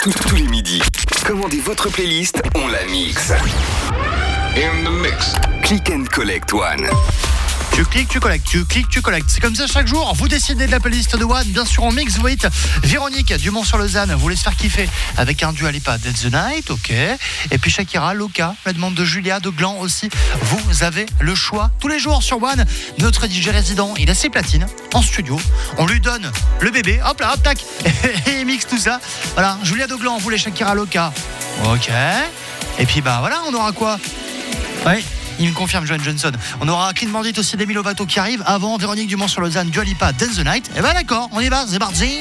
Tous les midis. Commandez votre playlist, on la mixe. In the mix. Click and Collect One. Tu cliques, tu collectes, tu cliques, tu collectes. C'est comme ça chaque jour. Vous décidez de la playlist de One. Bien sûr, on mix with Véronique du Mont-sur-Lausanne. Vous voulez se faire kiffer avec un Dua Lipa, Dead the Night, ok. Et puis Shakira, Loca, la demande de Julia, de Gland aussi. Vous avez le choix tous les jours sur One. Notre DJ résident, il a ses platines en studio. On lui donne le bébé, hop là, hop tac, et il mixe tout ça. Voilà, Julia de Gland, vous voulez Shakira, Loca, ok. Et puis bah voilà, on aura quoi? Oui. Il me confirme, Johan Johnson. On aura Clean Bandit aussi, Demi Lovato qui arrive. Avant, Véronique du Mont-sur-Lausanne, Dua Lipa, Dance the Night. Et ben d'accord, on y va, c'est parti.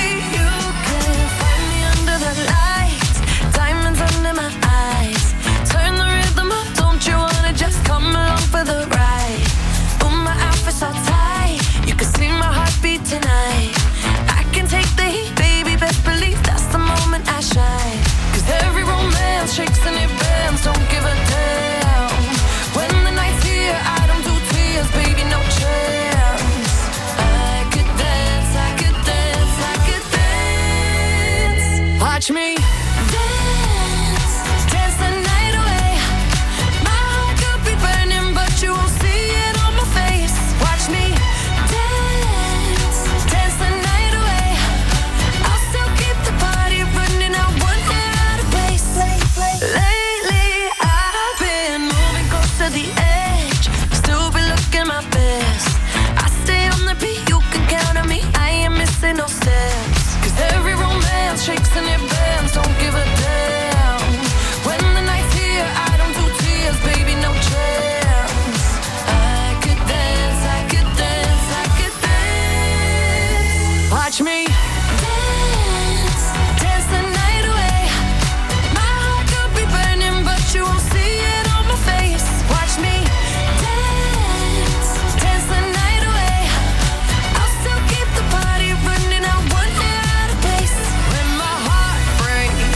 Shakes and it bends, don't give a damn. When the night's here, I don't do tears, baby, no chance. I could dance, I could dance, I could dance. Watch me dance, dance the night away. My heart could be burning, but you won't see it on my face. Watch me dance, dance the night away. I'll still keep the party running, I won't get out of place. Lately, I've been moving close to the edge. Still be looking my best. I stay on the beat, you can count on me. I ain't missing no steps. Cause every romance shakes and it bends, don't give a damn. When the night's here, I don't do tears, baby, no chance. I could dance, I could dance, I could dance. Watch me dance, dance the night away. My heart could be burning, but you won't see it on my face. Watch me dance, dance the night away. I'll still keep the party running, I won't get out of place. When my heart breaks,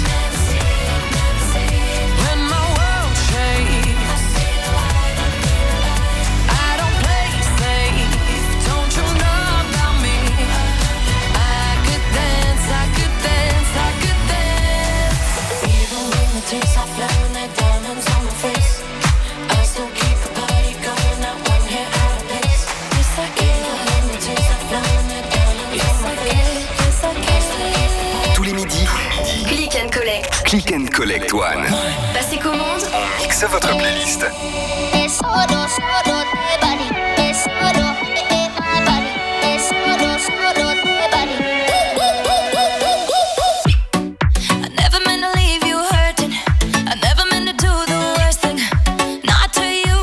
when my world shakes, I don't play safe, don't you know about me? I could dance, I could dance, I could dance. Even when the tears are flowing, they're diamonds on my face. I still keep the party going, not one hair out of place. Yes, I can. Even when the tears are flowing, they're diamonds on my face. Yes, I can. Tous les midis. Click and Collect. Click and Collect One. Passez commande. On mixe votre playlist. I never meant to leave you hurting. I never meant to do the worst thing. Not to you.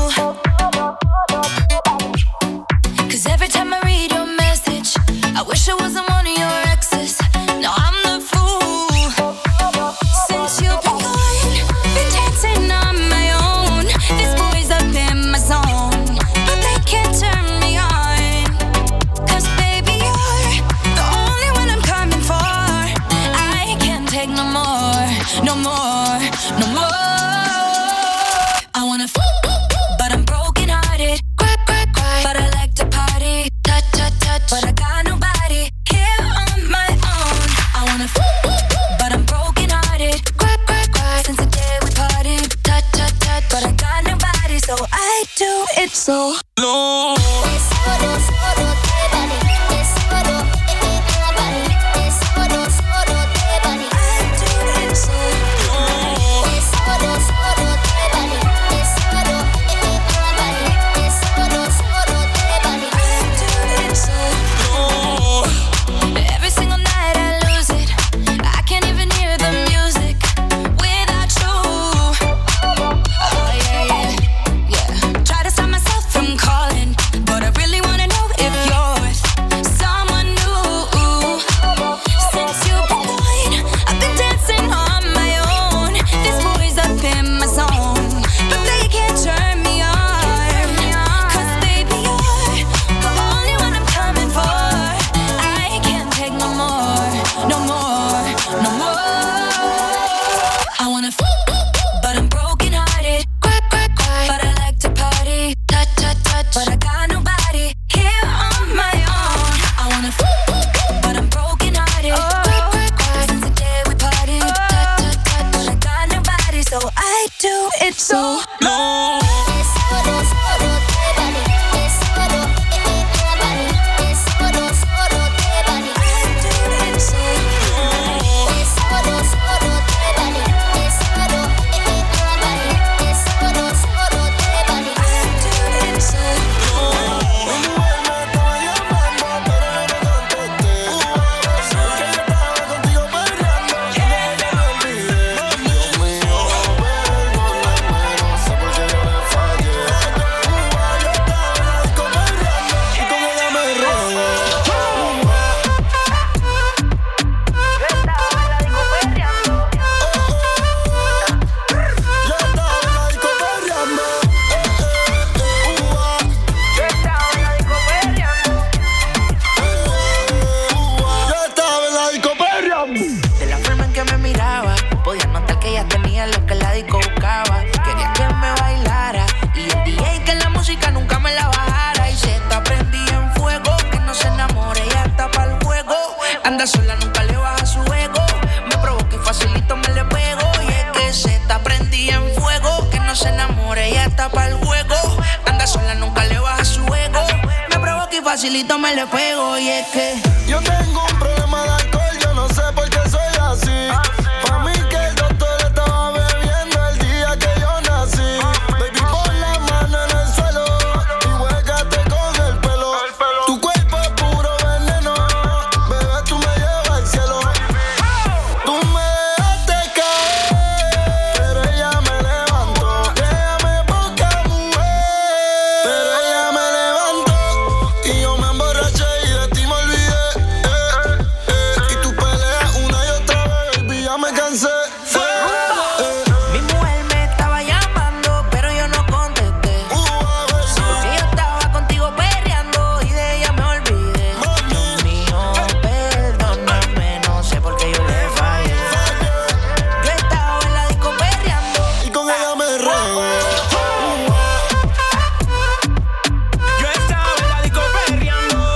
Cause every time I read your message, I wish I wasn't one of your exes. Now I'm the fool. Since you've been gone, been dancing on my own. This boy's up in my zone, but they can't turn me on. Cause baby, you're the only one I'm coming for. I can't take no more, no more, no more. I wanna but I'm broken hearted. Cry, cry, cry, but I like to party. Touch, touch, touch, but I got nobody here on my own. I wanna but I'm broken hearted. Cry, cry, cry, since the day we parted. Touch, touch, touch, but I got nobody, so I do it so low. Every single night I lose it. I can't even hear the music without you. Oh yeah, yeah, yeah. Try to stop myself from Anda sola, nunca le baja su ego. Me provoca y facilito me le pego. Y es que se está prendida en fuego. Que no se enamore, ella está pa'l juego. Anda sola, nunca le baja su ego. Me provoca y facilito me le pego. Y es que yo tengo un problema de alcohol, yo no sé por qué soy así. Pa' mí que el doctor estaba bebiendo el día que yo nací. Baby, pon la mano en el suelo y huégate con el pelo. Tu cuerpo es puro veneno, bebé, tú me llevas al cielo. Tú me dejaste caer, pero ella me levantó. Ella me busca mujer, pero ella me levantó. Y yo me emborraché y de ti me olvidé. Y tú peleas una y otra vez, baby, ya me cansé. mi mujer me estaba llamando, pero yo no contesté. Porque yo estaba contigo perreando y de ella me olvidé. Dios mío, perdóname, no sé por qué yo le fallé. Yo estaba en la disco perreando Y con ella me regué. Yo estaba en la disco perreando.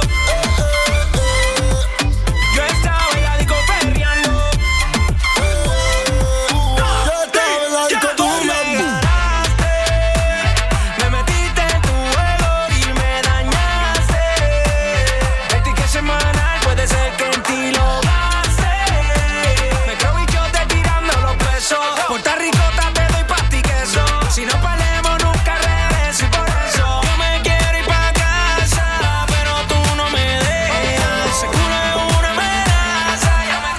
Yo estaba en la disco perreando. Yo estaba en la disco, tú me Me metiste en tu juego y me dañaste. El ticket semanal puede ser que en ti lo gaste. Me creo bichote tirando los pesos. Puerto Ricota te doy pa' ti queso. Si no peleemos nunca regreso y por eso yo me quiero ir pa' casa, pero tú no me dejas. Ese culo es una amenaza. Ya me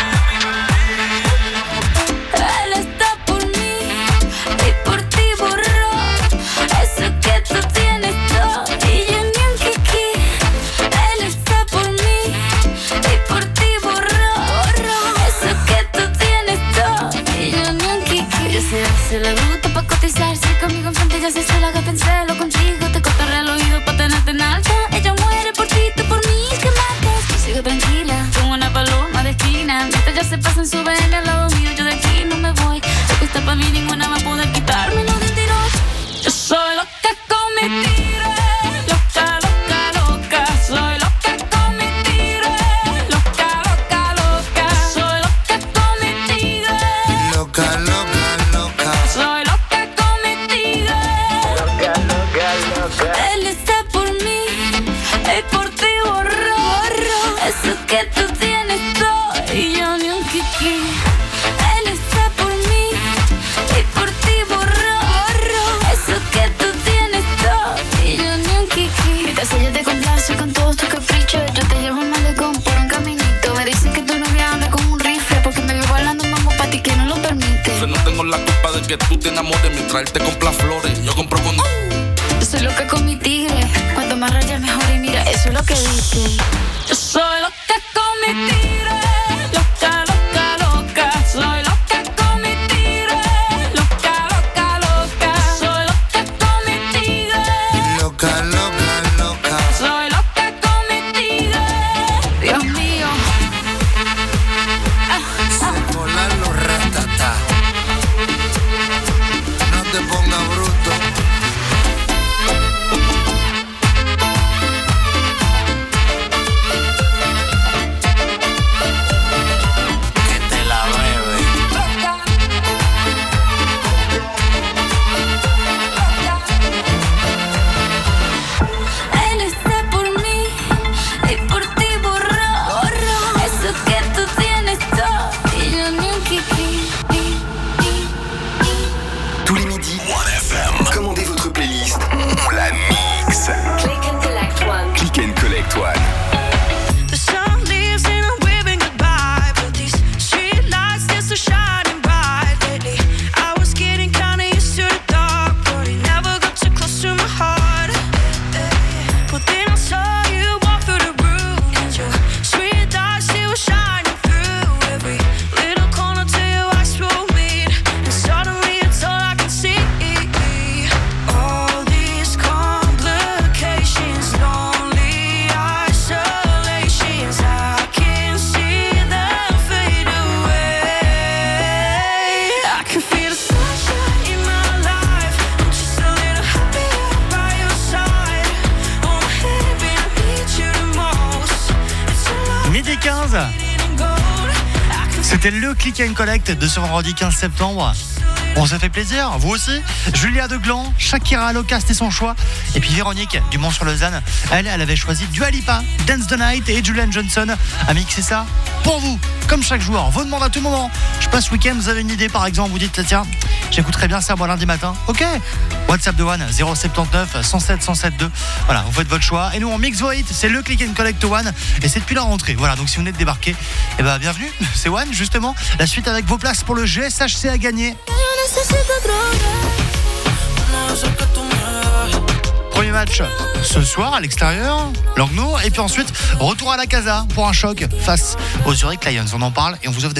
Él está por mí y por ti borró eso que tú tienes todo y yo ni un kiki. Él está por mí y por ti borró eso que tú tienes todo y yo ni un kiki. Yo sé hacer la ruta pa' cotizar, si conmigo enfrente ya se la gata en celo contigo. Te cortaré el oído pa' tenerte en alta. Ella muere por ti, tú por mí, que matas. Yo sigo tranquila, como una paloma de esquina. Mientras ya se pasan su BM al lado mío, yo de aquí no me voy. Lo que está pa' mí ninguna va a poder quitármelo de un tirón. Yo soy loca con mi tigre, loca, loca, loca. Soy loca con mi tigre, loca, loca, loca. Soy loca con mi tigre, loca, loca, loca. soy loca con mi tigre. Él está por mí y por ti borró eso que tú tienes todo y yo ni un kiki. Él está por mí y por ti borró eso que tú tienes todo y yo ni un kiki. Mientras ella te complace con todos tus caprichos, yo te llevo un malecón por un caminito. Me dicen que tu novia anda con un rifle porque me veo bailando mambo pa' ti que no lo permite. Yo no tengo la culpa de que tú te enamores mientras te compras flores. Yo compro con... Yo soy loca con mi tigre, cuanto más rayas mejor y mira, eso es lo que dicen. Yo soy loca con mi tigre, loca, loca, loca. Soy loca con mi tigre, loca, loca, loca. Soy loca con mi tigre, Loca, loca, loca. soy loca con mi tigre. Dios mío. Volar los ratatá. No te pongas bruto. 15. C'était le Click and Collect de ce vendredi 15 septembre. On se fait plaisir, vous aussi. Julia de Gland, Shakira Loca, c'était son choix. Et puis Véronique du Mont-sur-Lausanne, elle avait choisi Dua Lipa, Dance the Night et Julian Johnson a mixé ça pour vous, comme chaque jour. Vos demandes à tout moment. Je sais pas, ce week-end, vous avez une idée par exemple, vous dites tiens, j'écouterai bien ça moi lundi matin. Ok. WhatsApp de One 079 107 107 2. Voilà, vous faites votre choix. Et nous on mixe vos hits, c'est le Click and Collect One. Et c'est depuis la rentrée. Voilà, donc si vous venez de débarquer, eh ben bienvenue, c'est One justement. La suite avec vos places pour le GSHC à gagner. Premier match ce soir à l'extérieur, Langnau, et puis ensuite retour à la Casa pour un choc face aux Zurich Lions. On en parle et on vous offre des